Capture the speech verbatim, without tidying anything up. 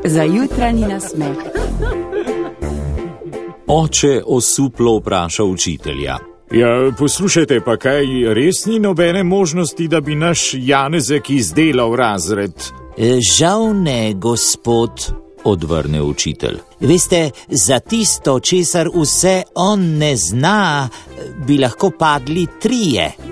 Za jutranji nasmeh. Oče osuplo vpraša učitelja. Ja, poslušajte, pa kaj res ni nobene možnosti, da bi naš Janezek izdelal razred? Žal ne, gospod, odvrne učitelj. Veste, za tisto, česar vse on ne zna, bi lahko padli trije.